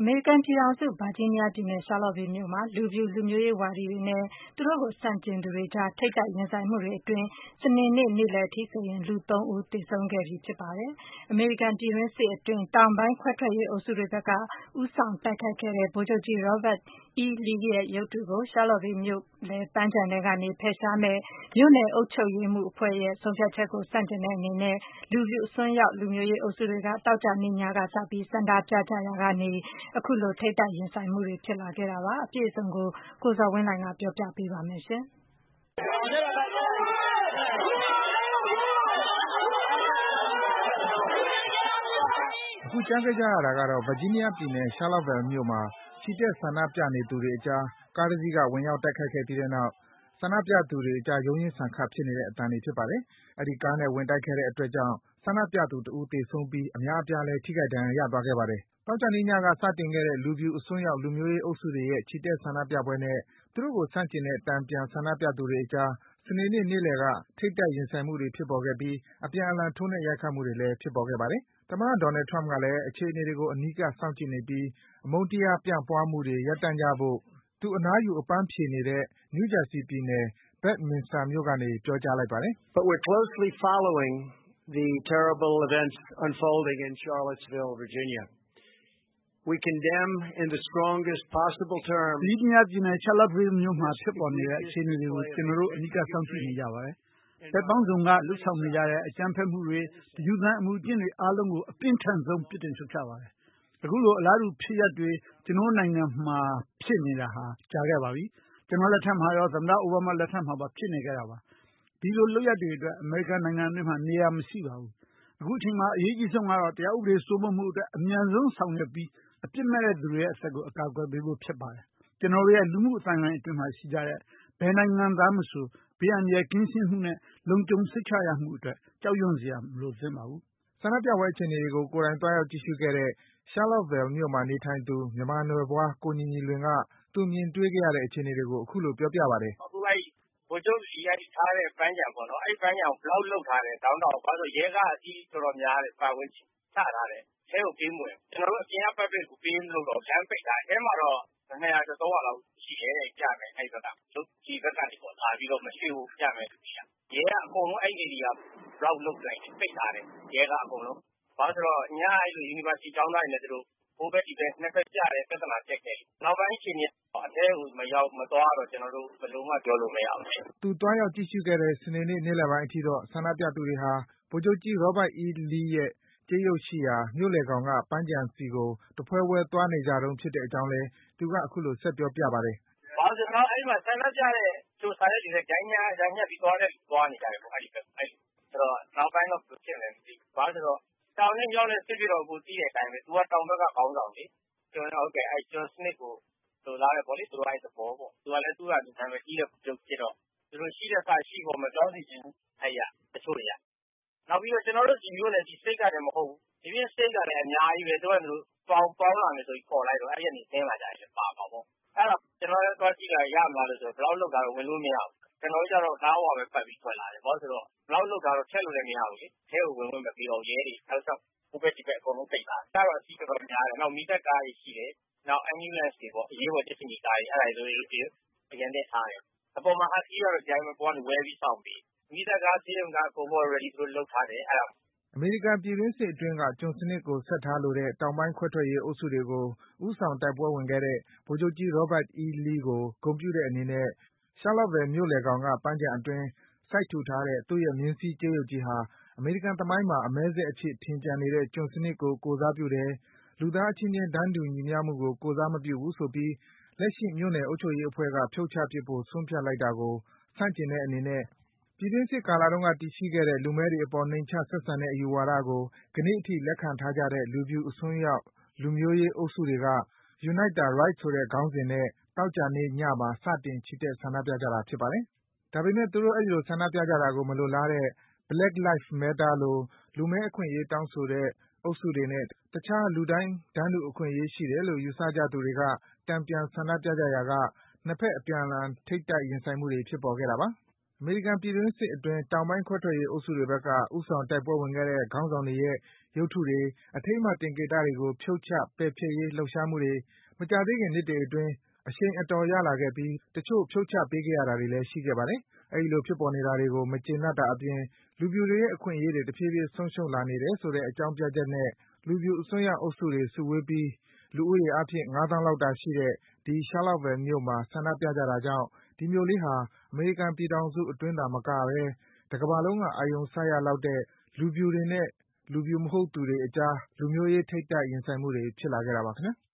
အမေရိကန်ပြည်ထောင်စု ဗာဂျီးနီးယားပြည်နယ် ရှာလော့ဗေးလ်မြို့မှာ လူဖြူလူမျိုးရေးဝါဒီတွေနဲ့ သူတို့ကိုဆန့်ကျင်သူတွေကြား ထိပ်တိုက်ရင်ဆိုင်မှုတွေအတွင်း စနေနေ့ နေ့လည်အထိဆိုရင် လူ ၃ ဦး သေဆုံးခဲ့ပြီဖြစ်ပါတယ်။ အမေရိကန်ပြည်တွင်းစစ်အတွင်း တောင်ပိုင်းခွဲထွက်ရေးအုပ်စုတွေဘက်က ဦးဆောင်တိုက်ခိုက်ခဲ့တဲ့ ဗိုလ်ချုပ်ကြီး Robert E. Lee ရဲ့ရုပ်တုကို ရှာလော့ဗေးလ်မြို့လယ် ပန်းခြံထဲကနေ ဖယ်ရှားမယ့် မြို့နယ်အုပ်ချုပ်ရေးမှူးအဖွဲ့ရဲ့ ဆုံးဖြတ်ချက်ကို ဆန့်ကျင်တဲ့အနေနဲ့ လူဖြူအစွန်းရောက် လူမျိုးရေးအုပ်စုတွေက သောကြာနေ့ညကစပြီး ဆန္ဒပြကြရာကနေ အခုလို ထိပ်တိုက်ရင်ဆိုင်မှုတွေ ဖြစ်လာခဲ့တာပါ။ အပြည့်အစုံကို ကိုဇော်ဝင်းလှိုင်က ပြောပြပေးပါမယ်။အခုကြားခဲ့ကြရတာကတော့ ဗာဂျီးနီးယားပြည်နယ် ရှာလော့ဗေးလ်မြို့မှာ ချီတက်ဆန္ဒပြနေသူတွေအကြား ကားတစီးက ဝင်ရောက်တိုက်ခိုက်ခဲ့ပြီးတဲ့နောက် ဆန္ဒပြသူတွေအကြား ရုန်းရင်းဆန်ခတ်ဖြစ်နေတဲ့ အသံတွေဖြစ်ပါတယ်။ အဲဒီကားနဲ့ ဝင်တိုက်ခဲ့တဲ့အတွက်ကြောင့် ဆန္ဒပြသူတဦး သေဆုံးပြီး အများအပြားလည်း ထိခိုက်ဒဏ်ရာရသွားခဲ့ပါတယ်။ သောကြာနေ့ညက စတင်ခဲ့တဲ့ လူဖြူအစွန်းရောက် လူမျိုးရေးအုပ်စုတွေရဲ့ ချီတက်ဆန္ဒပြပွဲနဲ့ သူတို့ကိုဆန့်ကျင်တဲ့ တန်ပြန်ဆန္ဒပြသူတွေအကြား စနေနေ့ နေ့လည်က ထိပ်တိုက်ရင်ဆိုင်မှုတွေ ဖြစ်ပေါ်ခဲ့ပြီး အပြန်အလှန် ထိုးနှက် ရိုက်ခတ်မှုတွေလည်း ဖြစ်ပေါ်ခဲ့ပါတယ်။ သမ္မတ Donald Trump ကလည်း အခြေအနေတွေကို အနီးကပ် စောင့်ကြည့်နေပြီး အမုန်းတရား ပြန့်ပွားမှုတွေ ရပ်တန့်ကြဖို့ သူအနားယူ အပန်းဖြေနေတဲ့ New Jersey ပြည်နယ် Bedminster မြို့ကနေ ပြောကြားလိုက်ပါတယ်။ “ကျွန်တော်တို့ ဗာဂျီးနီးယားပြည်နယ် ရှာလော့ဗေးလ်မြို့မှာ ဖြစ်ပေါ်နေတဲ့ အခြေအနေတွေကို ကျွန်တော်တို့ အနီးကပ် စောင့်ကြည့်နေကြပါတယ်။ ဘက်ပေါင်းစုံက လုပ်ဆောင်နေကြတဲ့ အကြမ်းဖက်မှုတွေ၊ တယူသန် အမူအကျင့်တွေ အားလုံးကို အပြင်းထန်ဆုံး ပြစ်တင် ရှုတ်ချပါတယ်။ အခုလို အလားတူဖြစ်ရပ်တွေ ကျွန်တော်တို့နိုင်ငံမှာ ဖြစ်နေတာ ကြာခဲ့ပါပြီ။ ကျွန်တော်လက်ထက်မှာရော သမ္မတ အိုဘားမား လက်ထက်မှာပါ ဖြစ်နေခဲ့တာပါ။ ဒီလိုလုပ်ရပ်တွေအတွက် အမေရိကန်နိုင်ငံအတွင်းမှာ နေရာမရှိပါဘူး။ အခုချိန်မှာ အရေးအကြီးဆုံးကတော့ တရားဥပဒေစိုးမိုးမှုအတွက် အမြန်ဆုံး ဆောင်ရွက်ပြီး အပြစ်မဲ့တဲ့သူတွေရဲ့ အသက်ကို အကာအကွယ်ပေးဖို့ ဖြစ်ပါတယ်။ ကျွန်တော်တို့ရဲ့ လူမှုအသိုင်းဝိုင်းအတွင်းမှာ ရှိကြတဲ့ ဘယ်နိုင်ငံသားမဆို ဘေးအန္တရာယ်ကင်းရှင်းမှုနဲ့ လုံခြုံစိတ်ချရမှုအတွက် ကြောက်ရွံ့စရာ မလိုသင့်ပါဘူး။ ” ဆန္ဒပြပွဲအခြေအနေတွေကို ကိုယ်တိုင် သွားရောက် ကြည့်ရှုခဲ့တဲ့ ရှာလော့ဗေးလ်မြို့မှာ နေထိုင်သူ မြန်မာနွယ်ဖွား ကိုညီညီလွင်က သူမြင်တွေ့ခဲ့ရတဲ့ အခြေအနေတွေကို အခုလို ပြောပြပါတယ်။ “အခု ဗိုလ်ချုပ် Lee ထားတဲ့ ပန်းခြံပေါ့နော်။ အဲဒီပန်းခြံကို Block လုပ်ထားတယ် ဒေါင်းတောင်ကို။ ရဲကားအစီး တော်တော်များတယ်။ ပတ်ဝန်းကျင် ချထားတယ်။ ထဲကို ပေးမဝင်ဘူး။ ကျွန်တော်တို့ အပြင်က Public ကို ပေးမလုပ်တော့ဘူး။ လမ်းပိတ်ထားတယ်။ အထဲမှာတော့ 200 ကျော် 300 လောက်ရှိတယ်တဲ့ ပြမယ့် အဲဒီဘက်က။ Lee ဘက်ကနေပေါ့ လာပြီးတော့ မရွှေ့ဖို့ ပြမယ့်သူတွေက။ ရဲက အကုန်လုံး အဲဒီ ဧရိယာ Block လုပ်လိုက်တယ်။ ပိတ်ထားတယ်။ ရဲကား အကုန်လုံး။ ဘာလို့လဲဆိုတော့ ညက University ကျောင်းသားတွေနဲ့ သူတို့ ဟိုဘက် ဒီဘက် နှစ်ဘက် ပြတယ်။ ပြဿနာတက်ခဲ့တယ်။ နောက်ပိုင်းအခြေအနေကတော့ အထဲကို မသွားရတော့ ကျွန်တော်တို့ ဘယ်လိုမှ ပြောလို့မရဘူးဖြစ်နေတယ်။ ” သူသွားရောက် ကြည့်ရှုခဲ့တဲ့ စနေနေ့ နေ့လည်ပိုင်းအထိတော့ ဆန္ဒပြသူတွေဟာ ဗိုလ်ချုပ်ကြီး Robert E. Lee ရဲ့ ကြေးရုပ်ရှိရာ မြို့လယ်ခေါင်က ပန်းခြံဆီကို တဖွဲဖွဲ သွားနေကြတုန်း ဖြစ်တဲ့အကြောင်းလည်း သူက အခုလို ဆက်ပြောပြပါတယ်။ “ဘာလို့လဲဆိုတော့ အဲဒီမှာ ဆန္ဒပြတဲ့ တချို့စာရွက်တွေလည်း ချိုင်းကြားညှပ်ပြီး သွားတဲ့လူ သွားနေကြတယ်ပေါ့။ အဲဒီဘက်ကို။ ဆိုတော့ နောက်ပိုင်းတော့ ဘယ်လိုဖြစ်မလဲ မသိဘူး။ ဘာလို့လဲဆိုတော့ တောင်နဲ့ မြောက်နဲ့ စစ်ဖြစ်တော့ အကိုသိတဲ့အတိုင်းပဲ။ သူက တောင်ဘက်က ခေါင်းဆောင်လေ။ John Smith ကို လိုလားတယ်ပေါ့လေ။ သူတို့ အဲဒီသဘောပေါ့။ သူကလည်း သူ့ဟာသူ နာမည်ကြီးတဲ့ ဗိုလ်ချုပ်ဖြစ်တော့ သူတို့ ရှိလက်စ ရှိဖော် မပြောင်းစေချင်ဘူး။ အဲဒီက တချို့တွေက။ နောက်ပြီးတော့ ကျွန်တော်တို့ ဒီမြို့နယ် State ကတင်မဟုတ်ဘူး။ ဒီပြင် State ကလည်း အများကြီးပဲ။ သူတို့ဟာသူတို့ ပေါင်းလာမယ်ဆိုပြီး ခေါ်လိုက်တော့ အဲဒီကနေ ဆင်းလာကြတယ်။ ပါမှာပေါ့။ အဲဒါ ကျွန်တော်လည်း သွားကြည့်လာတယ်။ ရမလားလို့။ Block လုပ်ထားတော့ ဝင်လို့မရဘူး။ ကျွန်တော်တို့ကျတော့ လမ်းပေါ်ကပဲ ပတ်ပြီး ထွက်လာတယ်။ ဘာလို့လဲဆိုတော့ Block လုပ်ထားတော့ ထည့်လို့လည်း မရဘူးလေ။ ထဲကို ဝင်ခွင့်မပေးတော့ဘူး။ ရဲတွေ တောက်လျှောက် ဟိုဘက် ဒီဘက် အကုန်လုံး ပိတ်ထားတယ်။ ကားတော့ အစီးတော်တော်များတယ်။ နောက် မီးသတ်ကားတွေ ရှိတယ်။ နောက် Ambulance တွေပေါ့။ အရေးပေါ် ကြက်ခြေနီကားတွေ အဲဒါတွေ အရံတင်ထားတယ်။ အပေါ်မှာ ဟတ်စကီးကတော့ ဒီတိုင်းပဲ အပေါ်ကနေ ဝဲပြီး စောင့်ပေးတယ်။ မီးသတ်ကား ဆေးရုံကား အကုန်လုံးကတော့ Ready သူတို့ လုပ်ထားတယ်။ အဲဒါ။ ” အမေရိကန်ပြည်တွင်းစစ်အတွင်းက ကျွန်စနစ်ကို ဆက်ထားလိုတဲ့ တောင်ပိုင်းခွဲထွက်ရေးအုပ်စုတွေကို ဦးဆောင် တိုက်ပွဲဝင်ခဲ့တဲ့ ဗိုလ်ချုပ်ကြီး Robert E. Lee ကို ဂုဏ်ပြုတဲ့အနေနဲ့ ရှာလော့ဗေးလ် မြို့လယ်ခေါင်က ပန်းခြံအတွင်း စိုက်ထူထားတဲ့ သူ့ရဲ့ မြင်းစီး ကြေးရုပ်ကြီးဟာ အမေရိကန်သမိုင်းမှာ အမည်းစက်အဖြစ် ထင်ကျန်နေတဲ့ ကျွန်စနစ်ကို ကိုယ်စားပြုတယ်၊ လူသားအချင်းချင်း တန်းတူညီမျှမှုကို ကိုယ်စားမပြုဘူးဆိုပြီး လက်ရှိ မြို့နယ်အုပ်ချုပ်ရေးအဖွဲ့က ဖြုတ်ချပစ်ဖို့ ဆုံးဖြတ်လိုက်တာကို ဆန့်ကျင်တဲ့အနေနဲ့ ပြည်တွင်းစစ်ကာလတုန်းက တည်ရှိခဲ့တဲ့ လူမည်းတွေအပေါ် နှိမ်ချ ဆက်ဆံတဲ့ အယူဝါဒကို ကနေ့အထိ လက်ခံထားကြတဲ့ လူဖြူအစွန်းရောက် လူမျိုးရေးအုပ်စုတွေက Unite the Right ဆိုတဲ့ ခေါင်းစဉ်နဲ့ သောကြာနေ့ညမှာ စတင် ချီတက် ဆန္ဒပြကြတာ ဖြစ်ပါတယ်။ ဒါပေမယ့် သူတို့ အဲဒီလို ဆန္ဒပြကြတာကို မလိုလားတဲ့ Black Lives Matter လို လူမည်းအခွင့်အရေး တောင်းဆိုတဲ့ အုပ်စုတွေနဲ့ တခြား လူတိုင်း တန်းတူအခွင့်အရေးရှိတယ်လို့ ယူဆကြသူတွေက တန်ပြန် ဆန္ဒပြကြရာက နှစ်ဘက် အပြန်အလှန် ထိပ်တိုက် ရင်ဆိုင်မှုတွေ ဖြစ်ပေါ်ခဲ့တာပါ။အမေရိကန်ပြည်တွင်းစစ်အတွင်း တောင်ပိုင်းခွဲထွက်ရေးအုပ်စုတွေဘက်က ဦးဆောင်တိုက်ပွဲဝင်ခဲ့တဲ့ ခေါင်းဆောင်တွေရဲ့ ရုပ်တုတွေ၊ အထိမ်းအမှတ် သင်္ကေတတွေကို ဖြုတ်ချ ပယ်ဖျက်ရေး လှုပ်ရှားမှုတွေ မကြာသေးခင် နှစ်တွေအတွင်း အရှိန်အတော်ရလာခဲ့ပြီး တချို့ ဖြုတ်ချပေးခဲ့ရတာတွေလည်း ရှိခဲ့ပါတယ်။ အဲဒီလို ဖြစ်ပေါ်နေတာတွေကို မကျေနပ်တာအပြင် လူဖြူတွေရဲ့ အခွင့်အရေးတွေ တဖြည်းဖြည်း ဆုံးရှုံးလာနေတယ်ဆိုတဲ့ အကြောင်းပြချက်နဲ့ လူဖြူအစွန်းရောက်အုပ်စုတွေ စုဝေးပြီး လူဦးရေအားဖြင့် ၅ သောင်းလောက်တာရှိတဲ့ ဒီ Charlottesville မြို့မှာ ဆန္ဒပြကြတာကြောင့် ဒီမြို့လေးဟာ အမေရိကန်ပြည်ထောင်စုအတွင်းသာမကဘဲ တကမ္ဘာလုံးက အာရုံစိုက်ရလောက်တဲ့ လူဖြူတွေနဲ့ လူဖြူမဟုတ်သူတွေအကြား လူမျိုးရေး ထိပ်တိုက်ရင်ဆိုင်မှုတွေ ဖြစ်လာခဲ့တာပါ ခင်ဗျား။